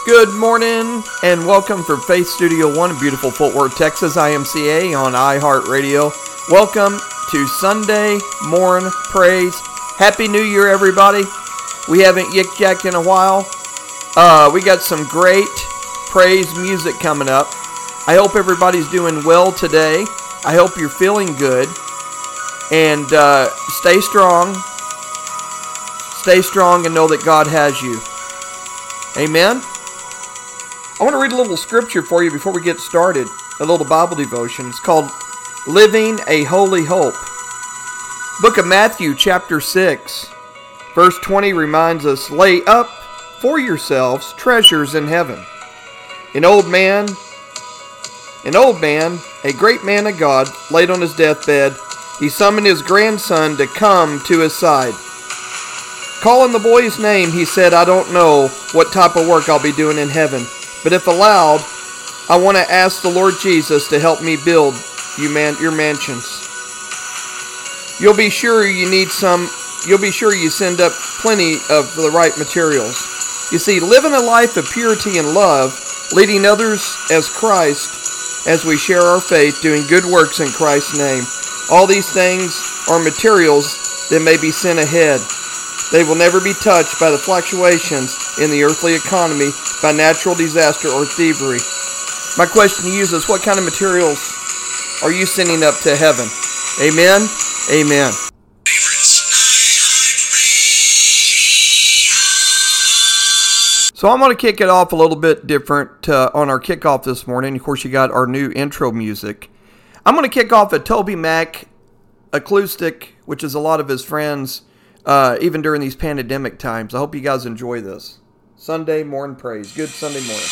Good morning and welcome for Faith Studio One in beautiful Fort Worth, Texas, IMCA on iHeartRadio. Welcome to Sunday Morning Praise. Happy New Year, everybody. We haven't yik-yacked in a while. We got some great praise music coming up. I hope everybody's doing well today. I hope you're feeling good. And stay strong. Stay strong and know that God has you. Amen. I want to read a little scripture for you before we get started. A little Bible devotion. It's called Living a Holy Hope. Book of Matthew, chapter 6, verse 20 reminds us, lay up for yourselves treasures in heaven. An old man, a great man of God, laid on his deathbed. He summoned his grandson to come to his side. Calling the boy's name, he said, I don't know what type of work I'll be doing in heaven, but if allowed, I want to ask the Lord Jesus to help me build your mansions. You'll be sure you send up plenty of the right materials. You see, living a life of purity and love, leading others as Christ, as we share our faith, doing good works in Christ's name. All these things are materials that may be sent ahead. They will never be touched by the fluctuations in the earthly economy, by natural disaster or thievery. My question to you is what kind of materials are you sending up to heaven? Amen? Amen. So I'm going to kick it off a little bit different on our kickoff this morning. Of course, you got our new intro music. I'm going to kick off a Toby Mac acoustic, which is a lot of his friends, even during these pandemic times. I hope you guys enjoy this. Sunday morning praise. Good Sunday morning.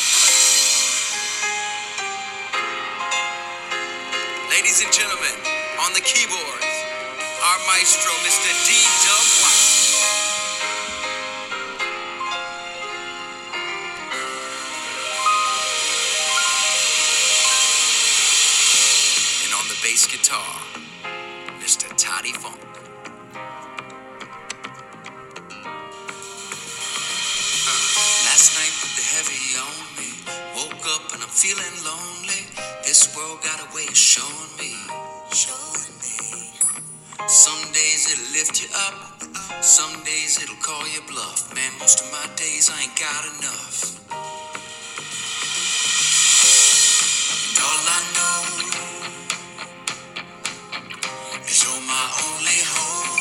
Ladies and gentlemen, on the keyboards, our maestro, Mr. D. Dub White. And on the bass guitar, Mr. Toddy Funk. Last night put the heavy on me. Woke up and I'm feeling lonely. This world got a way of showing me. Some days it'll lift you up. Some days it'll call you bluff. Man, most of my days I ain't got enough. And all I know is you're my only hope.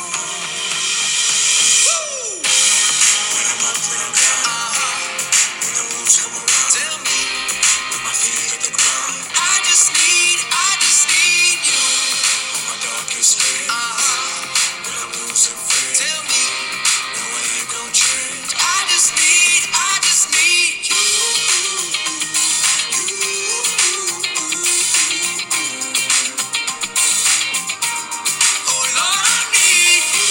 When I'm up, when I'm down, when the moves come around, tell me when my feet hit the ground. I just need you on my darkest day. When I'm losing faith, tell me no, I ain't gon' change. I just need you. Oh Lord, I need you.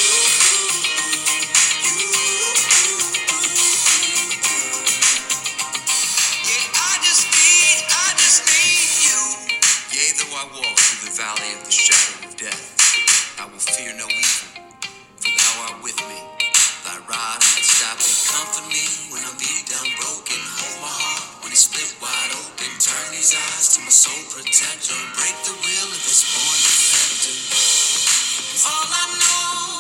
Yeah, I just need you. Yea, though I walk through the valley of the shadow of death, I will fear no evil, for thou art with me. Thy rod and thy staff, they comfort me when I'm beat down, broken. Hold my heart when it's split wide open. Turn these eyes to my soul protector. Break the will of this born defender. All I know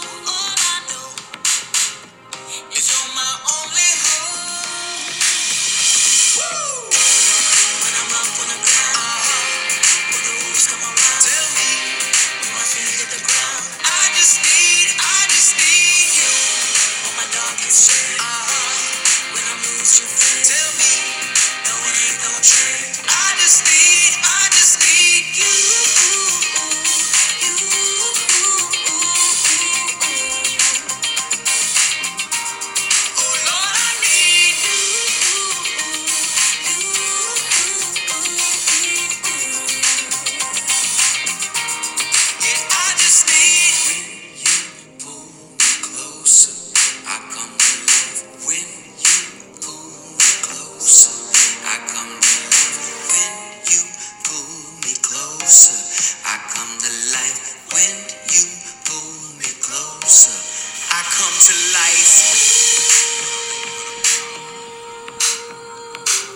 is you're my only hope. Woo! When I'm up, when I'm down, when the wolves come around, tell me when my feet hit the ground. I just need you on my darkest day. When I'm losing faith, tell me no, it ain't gon' change. I just need you. Oh Lord, I need you. Yeah, I just need when you pull me closer. I come to life when you pull me closer. I come to life when you pull me closer. I come to life when you pull me closer. I come to life.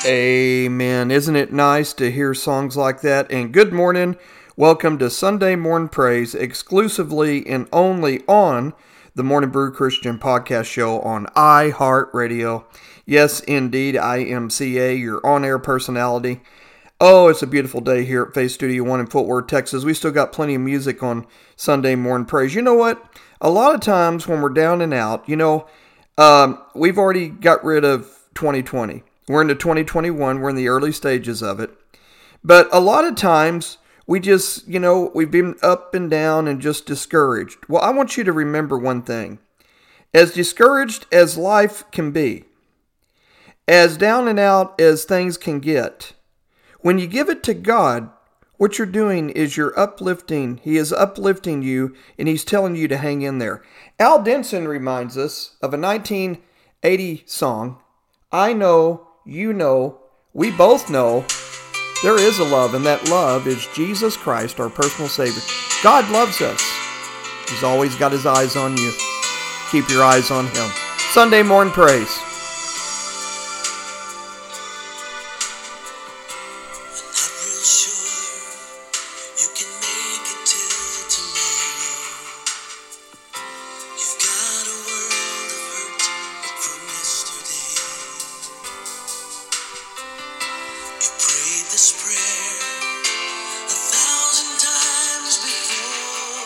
Amen. Isn't it nice to hear songs like that? And good morning. Welcome to Sunday Morning Praise, exclusively and only on the Morning Brew Christian Podcast Show on iHeartRadio. Yes, indeed, I am CA, your on-air personality. Oh, it's a beautiful day here at Faith Studio One in Fort Worth, Texas. We still got plenty of music on Sunday Morning Praise. You know what? A lot of times when we're down and out, we've already got rid of 2020. We're into 2021. We're in the early stages of it. But a lot of times we just, we've been up and down and just discouraged. Well, I want you to remember one thing. As discouraged as life can be, as down and out as things can get, when you give it to God, what you're doing is you're uplifting. He is uplifting you, and He's telling you to hang in there. Al Denson reminds us of a 1980 song, I Know, You Know, We Both Know there is a love, and that love is Jesus Christ, our personal Savior. God loves us. He's always got His eyes on you. Keep your eyes on Him. Sunday Morning Praise.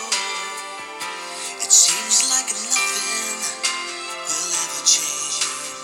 It seems like nothing will ever change you.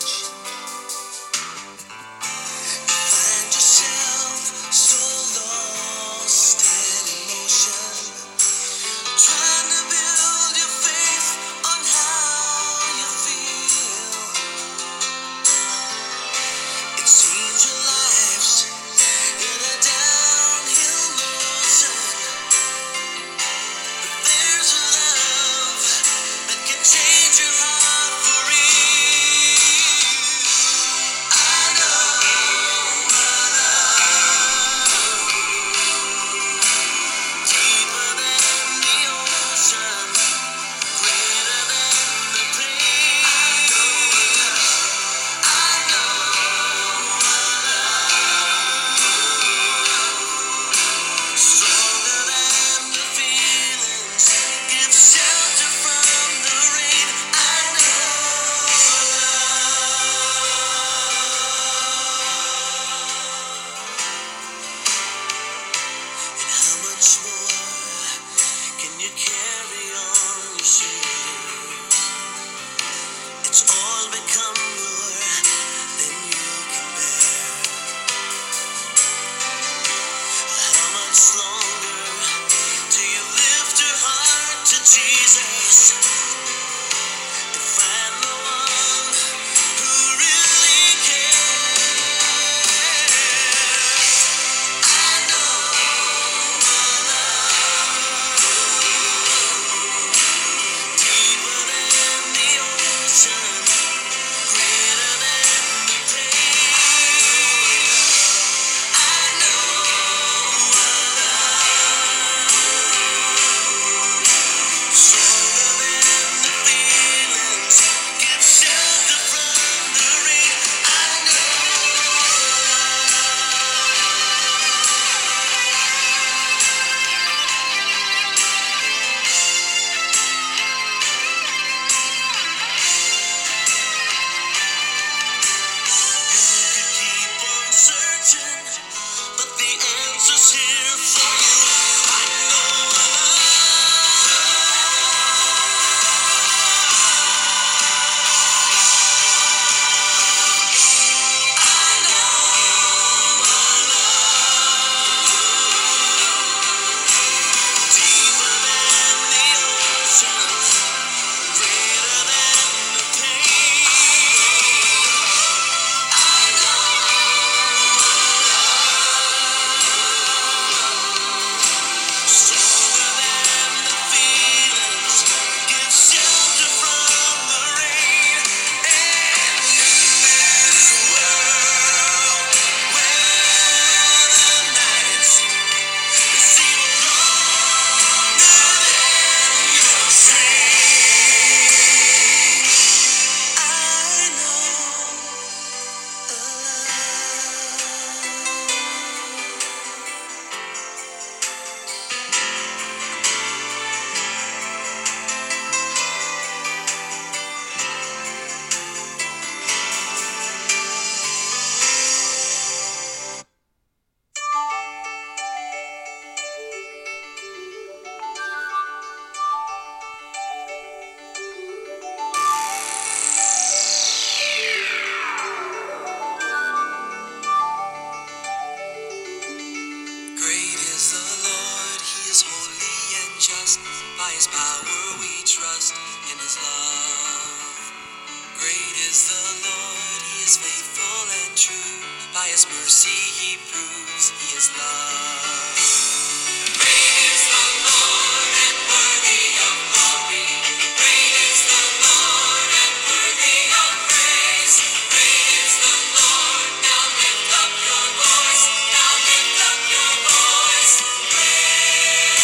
his mercy he proves he is love. Great is the Lord and worthy of glory. Great is the Lord and worthy of praise. Great is the Lord. Now lift up your voice. Now lift up your voice. Great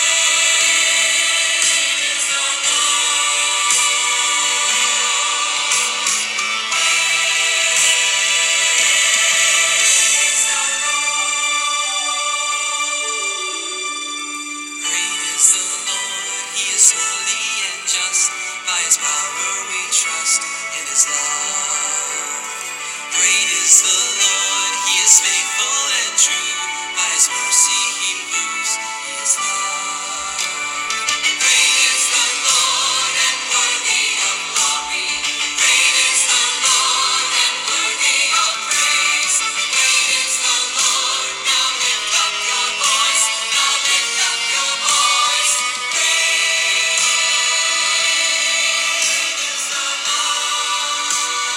is the Great is the Lord, he is holy and just. By his power we trust in his love. Great is the Lord, he is faithful and true. By his mercy he proves he is love. Great is the Lord and worthy of glory. Great is the Lord and worthy of praise. Great is the Lord. Now lift up your voice. Now lift up your voice. Great is the Lord.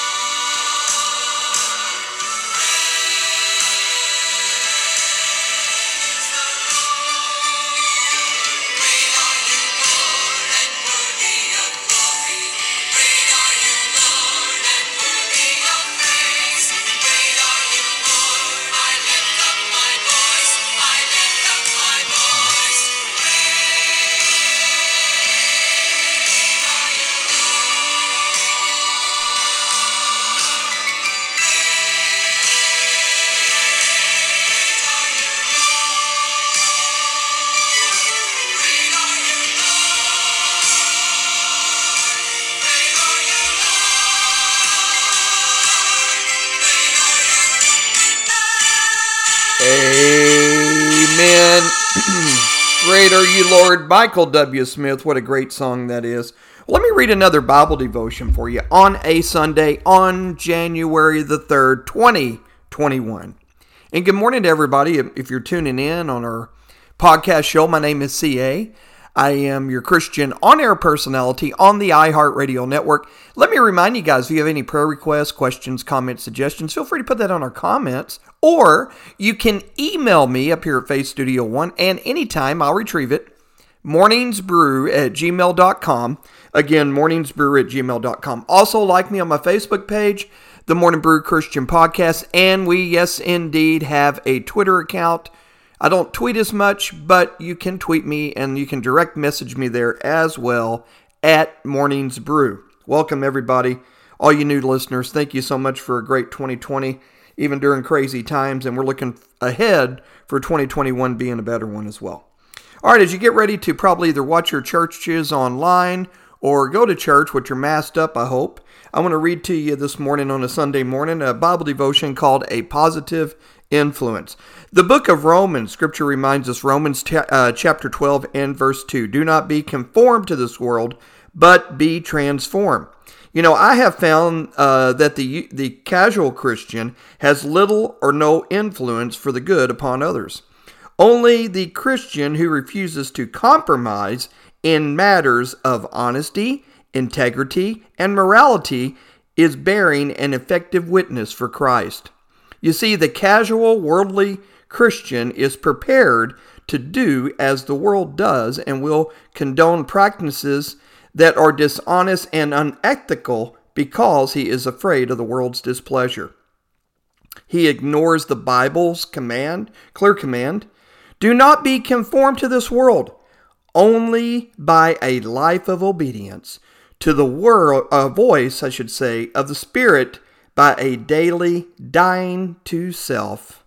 Great are you, Lord, and worthy of glory. Great are you, Lord, and worthy of praise. Great are you, Lord. I lift up my voice. I lift up my voice. Great are you, Lord. Great are you, Amen. Great are you, Lord. Michael W. Smith. What a great song that is. Let me read another Bible devotion for you on a Sunday on January the 3rd, 2021. And good morning to everybody. If you're tuning in on our podcast show, my name is C.A. I am your Christian on-air personality on the iHeartRadio network. Let me remind you guys, if you have any prayer requests, questions, comments, suggestions, feel free to put that on our comments. Or you can email me up here at Faith Studio One, and anytime I'll retrieve it. morningsbrew@gmail.com. Again, morningsbrew@gmail.com. Also, like me on my Facebook page, The Morning Brew Christian Podcast. And we, yes, indeed, have a Twitter account. I don't tweet as much, but you can tweet me and you can direct message me there as well at Mornings Brew. Welcome, everybody. All you new listeners, thank you so much for a great 2020, even during crazy times. And we're looking ahead for 2021 being a better one as well. All right, as you get ready to probably either watch your churches online or go to church, which you're masked up, I hope, I want to read to you this morning on a Sunday morning a Bible devotion called A Positive Influence. The book of Romans, Scripture reminds us, Romans chapter 12 and verse 2, do not be conformed to this world, but be transformed. You know, I have found that the casual Christian has little or no influence for the good upon others. Only the Christian who refuses to compromise in matters of honesty, integrity, and morality is bearing an effective witness for Christ. You see, the casual, worldly Christian is prepared to do as the world does and will condone practices that are dishonest and unethical because he is afraid of the world's displeasure. He ignores the Bible's clear command, do not be conformed to this world, only by a life of obedience to the voice, of the Spirit, by a daily dying to self,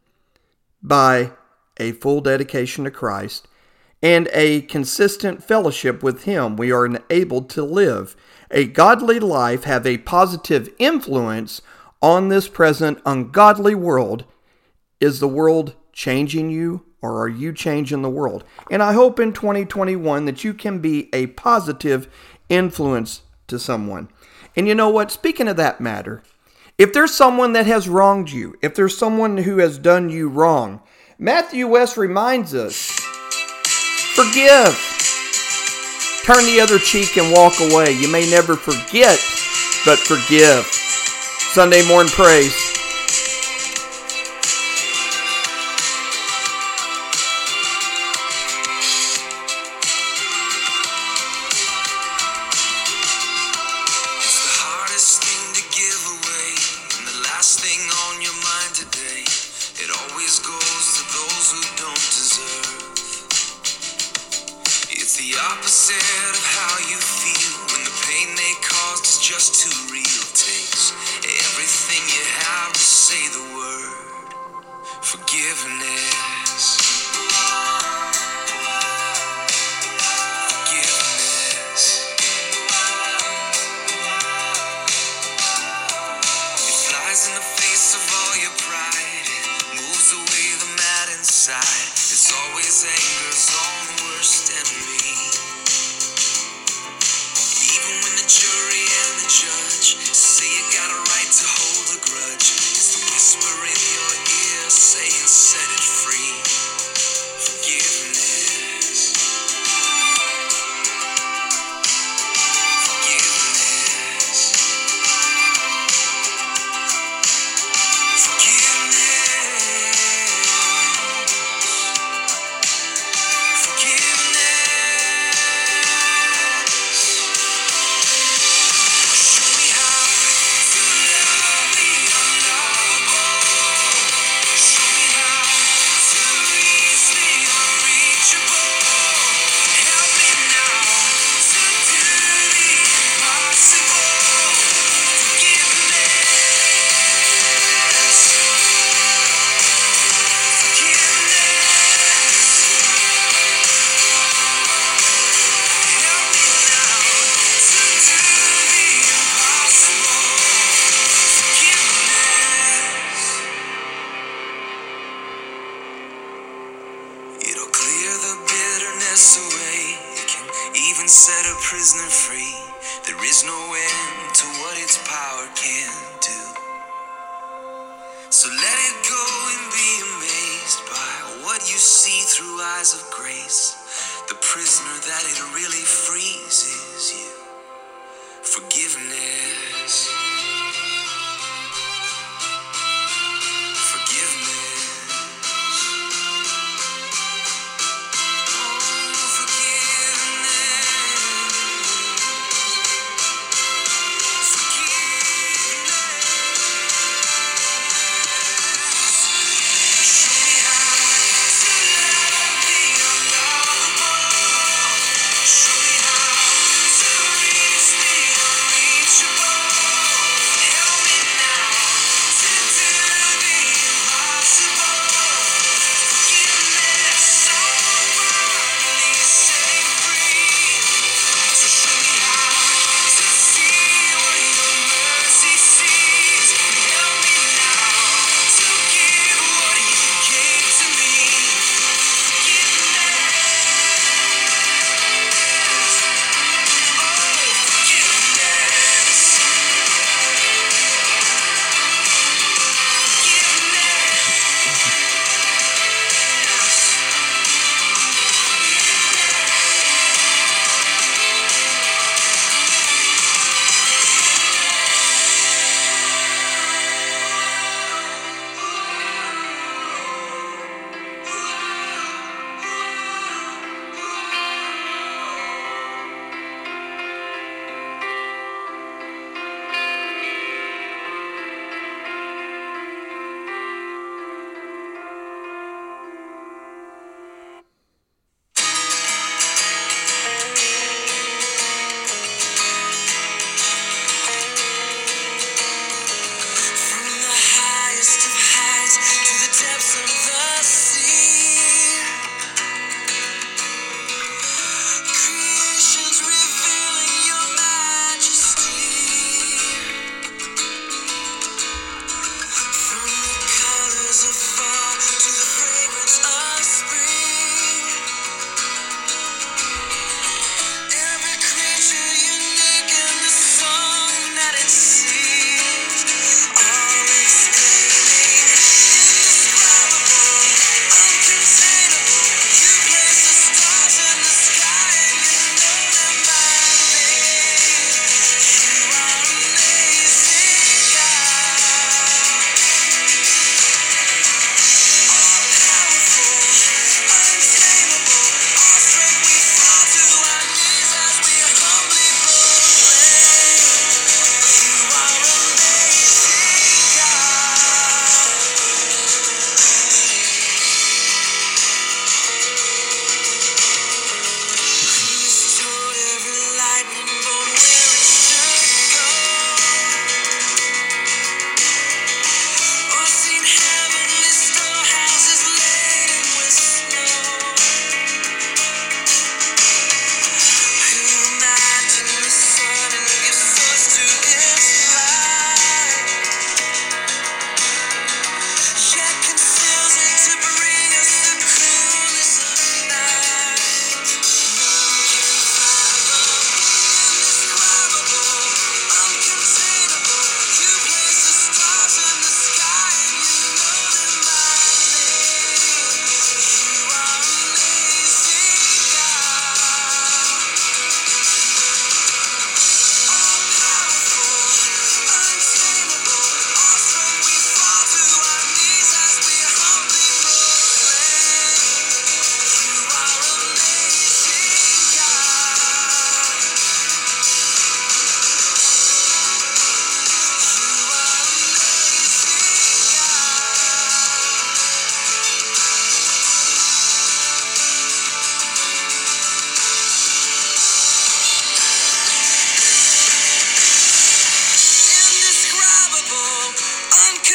by a full dedication to Christ, and a consistent fellowship with Him, we are enabled to live a godly life, have a positive influence on this present ungodly world. Is the world changing you, or are you changing the world? And I hope in 2021 that you can be a positive influence to someone. And you know what? Speaking of that matter, if there's someone that has wronged you, if there's someone who has done you wrong, Matthew West reminds us, forgive. Turn the other cheek and walk away. You may never forget, but forgive. Sunday morning praise. just too real. Takes everything you have to say the word forgiveness. Forgiveness. It flies in the face of all your pride. It moves away the mad inside. It's always anger's own worst enemy. Even when the jury and the judge say you got a right to hold a grudge, it's the whisper in your ear saying set it free. Forgiveness. Forgiveness. Forgiveness. Forgiveness. Show me how to love the unlovable. Show me how to reach the unreachable. Help me now to do the impossible. Forgiveness. Forgiveness. Help me now to do the impossible. Forgiveness. It'll clear the bitterness away. It can even set a prisoner free. There is no end to what its power can do. So let it go and be amazed by what you see through eyes of grace. The prisoner that it really frees is you. Forgiveness. Forgiveness. Oh, forgiveness. Forgiveness. Show me how to love the unlovable. Show me how to reach the unreachable.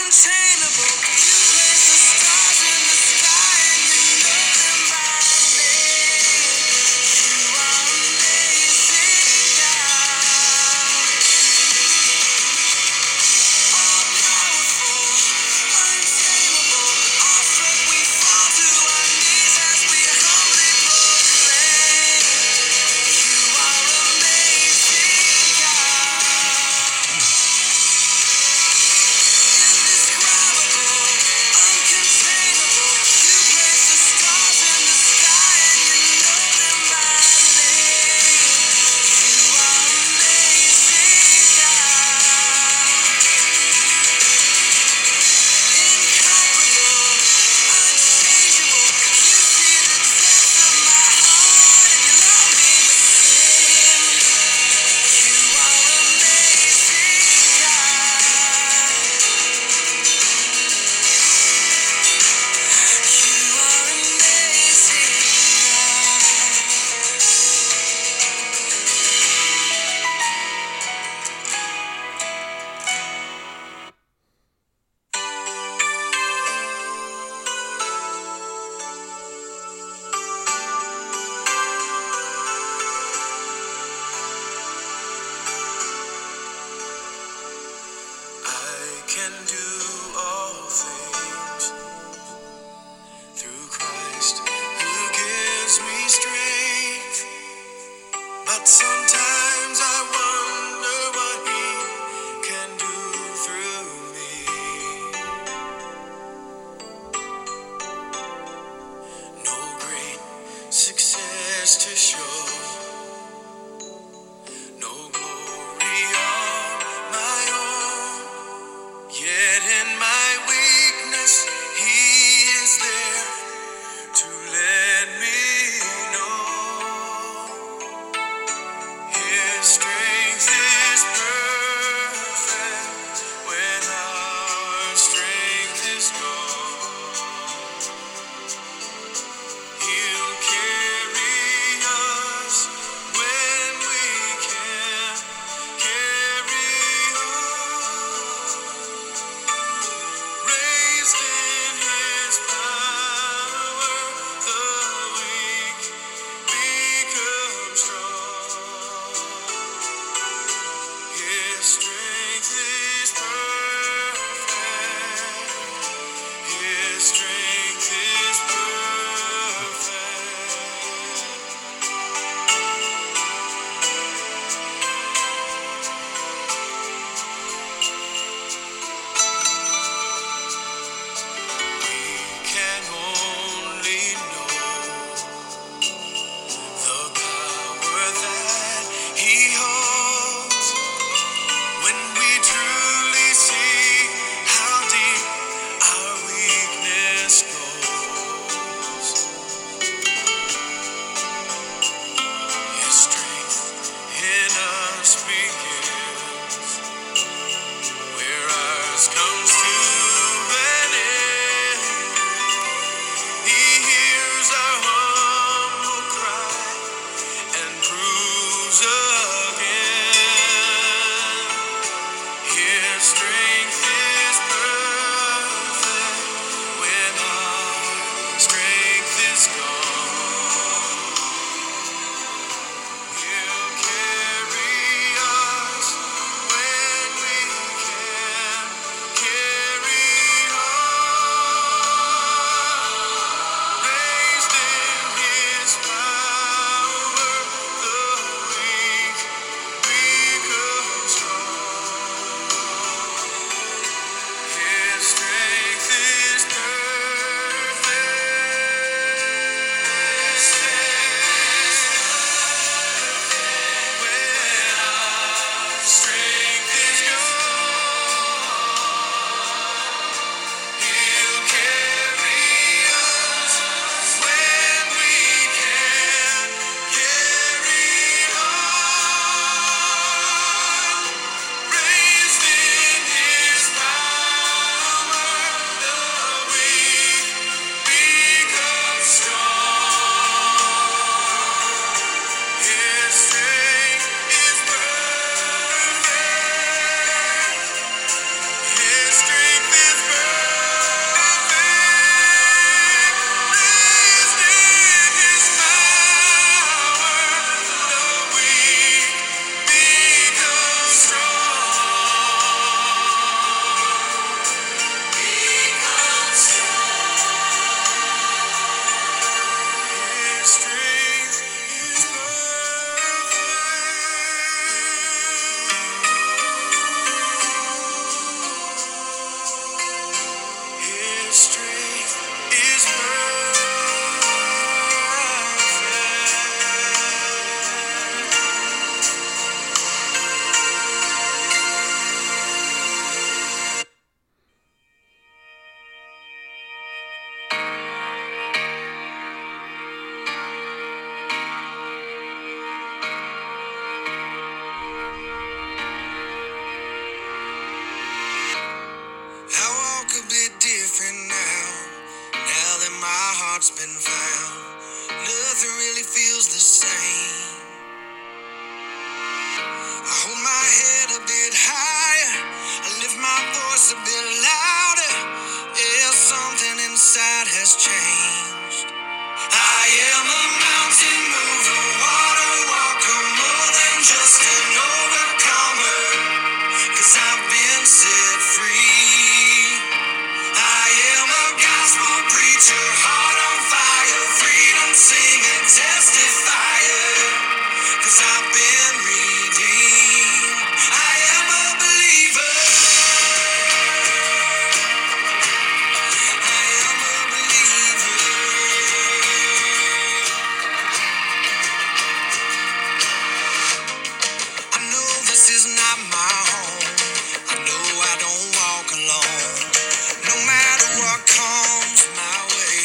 untamable. You place the stars in the sky and you know them by name. You are amazing, God. All powerful, untamable, awestruck we fall to our knees as we humbly proclaim. You are amazing, God. In this crowd. my head a bit higher. I lift my voice a bit louder. Yeah, something inside has changed. I am a mountain mover, water walker, more than just an overcomer. 'Cause I've been set free. I am a gospel preacher, heart on fire, freedom singing, testifier. 'Cause I've been redeemed. I am a believer. I am a believer. I know this is not my home. I know I don't walk alone. No matter what comes my way,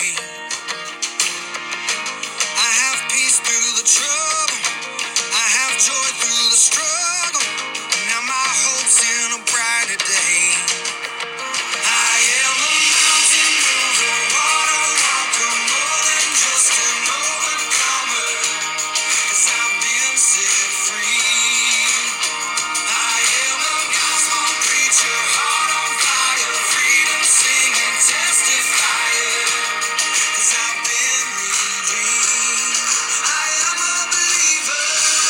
I have peace through the trouble. I have joy through the struggle. Now my hope's in a brighter day. I am a mountain mover, water walker, more than just an overcomer. 'Cause I've been set free. I am a gospel preacher, heart on fire, freedom singing, testifier. 'Cause I've been redeemed. I am a believer.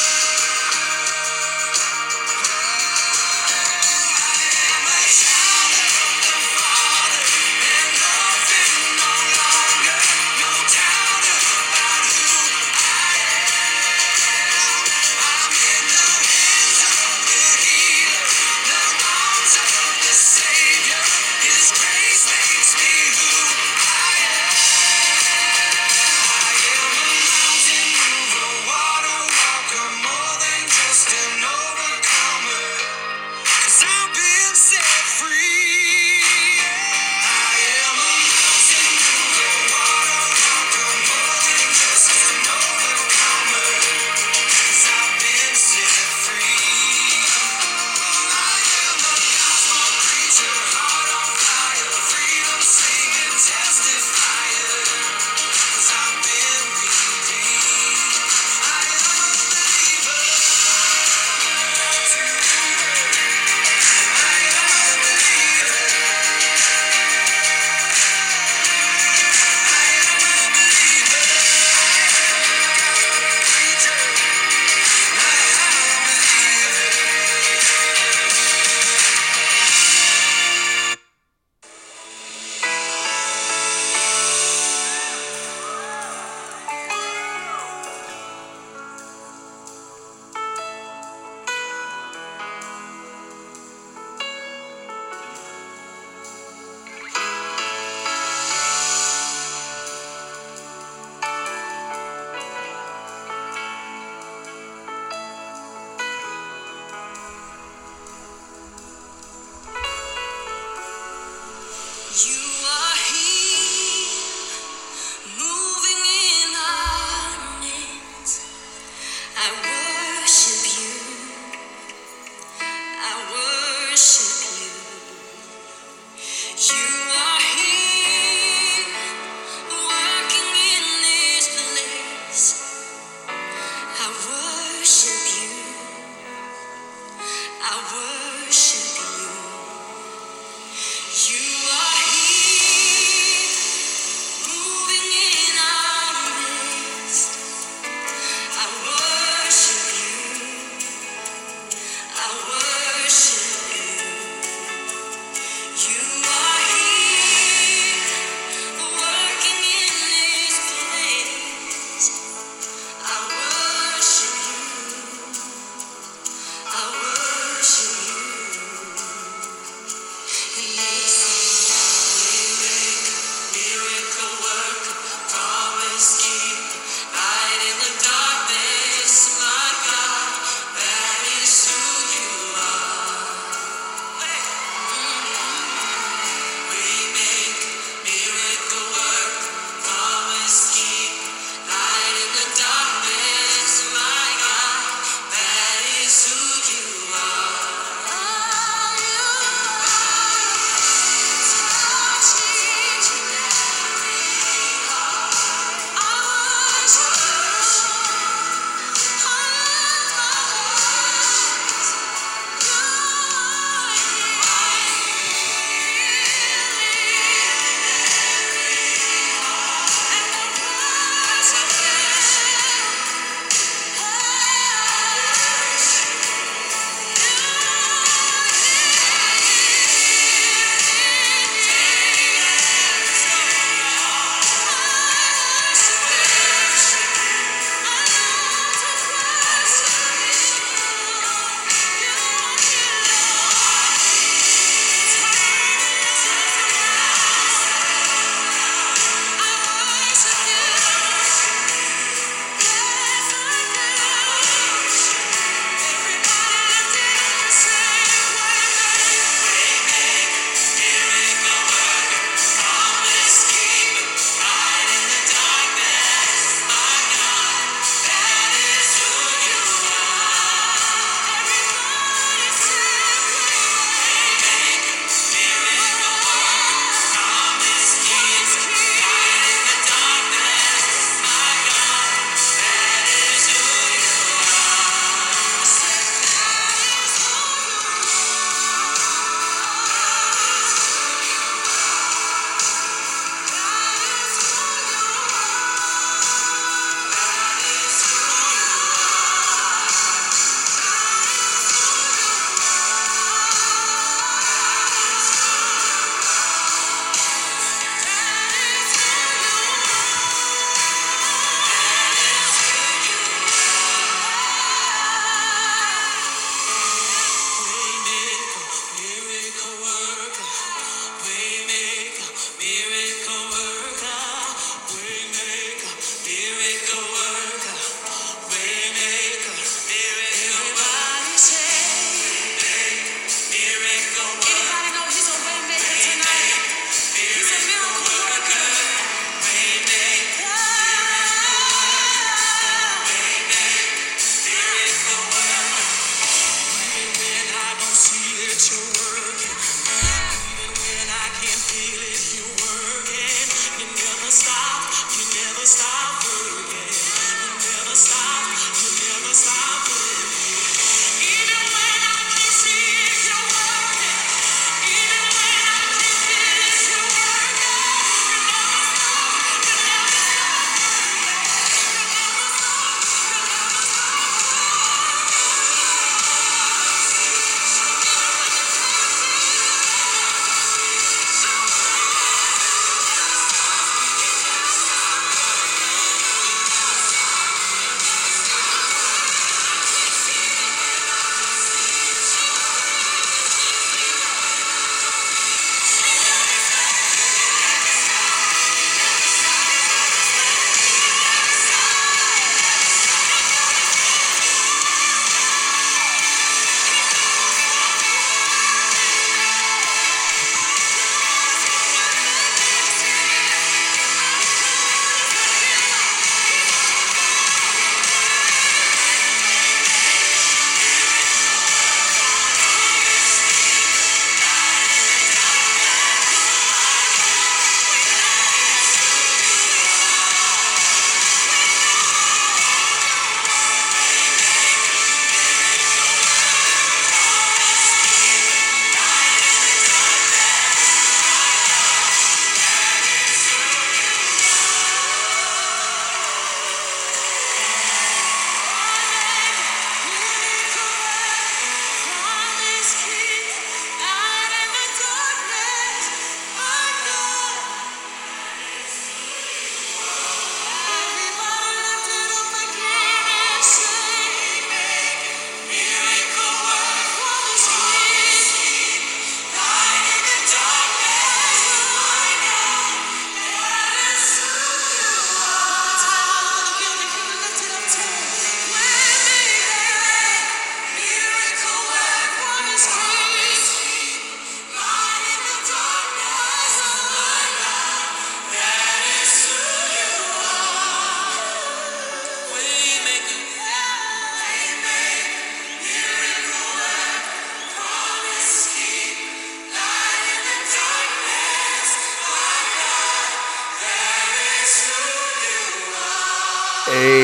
I am a child of the Father, and nothing no longer, no doubt about who I am. I'm in the hands of the healer, the arms of the Savior. His grace makes me who I am. I am a mountain mover, water walker, more than just an overcomer. 'Cause I've been set free. I am a mountain mover, water walker, more than just an overcomer. 'Cause I've been set free. I am a gospel preacher, heart on fire, freedom singing, testifier. 'Cause I've been redeemed. I am a believer. I am a believer. I am a believer. Preacher. I am a believer. You are here, moving in our midst. I worship you. I worship you. You are here, working in this place. I worship you. I worship you. You are here, moving in our midst. I worship you. I worship you. You are here, working in this place. I worship you. I worship you.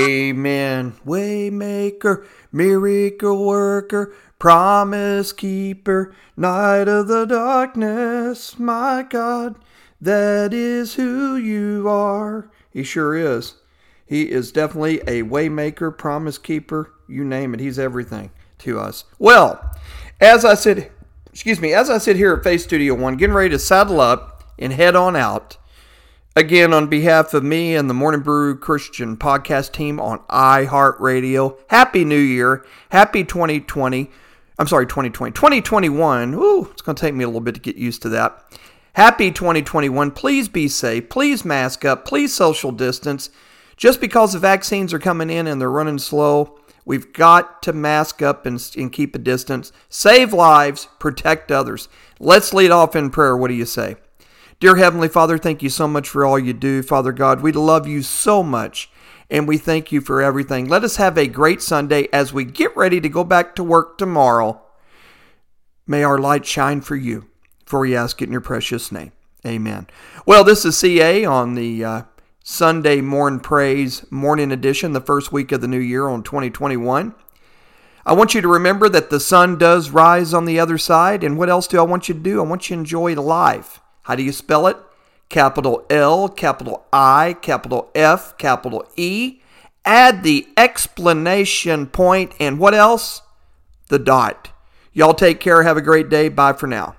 Amen. Waymaker, miracle worker, promise keeper, night of the darkness, my God, that is who you are. He sure is. He is definitely a waymaker, promise keeper, you name it. He's everything to us. Well, as I sit here at Faith Studio One, getting ready to saddle up and head on out, again, on behalf of me and the Morning Brew Christian podcast team on iHeartRadio, Happy New Year. Happy 2020. I'm sorry, 2020. 2021. Ooh, it's going to take me a little bit to get used to that. Happy 2021. Please be safe. Please mask up. Please social distance. Just because the vaccines are coming in and they're running slow, we've got to mask up and keep a distance. Save lives. Protect others. Let's lead off in prayer. What do you say? Dear Heavenly Father, thank you so much for all you do. Father God, we love you so much, and we thank you for everything. Let us have a great Sunday as we get ready to go back to work tomorrow. May our light shine for you, for we ask it in your precious name. Amen. Well, this is CA on the Sunday Morn Praise Morning Edition, the first week of the new year on 2021. I want you to remember that the sun does rise on the other side, and what else do I want you to do? I want you to enjoy life. How do you spell it? Capital L, capital I, capital F, capital E. Add the exclamation point, and what else? The dot. Y'all take care. Have a great day. Bye for now.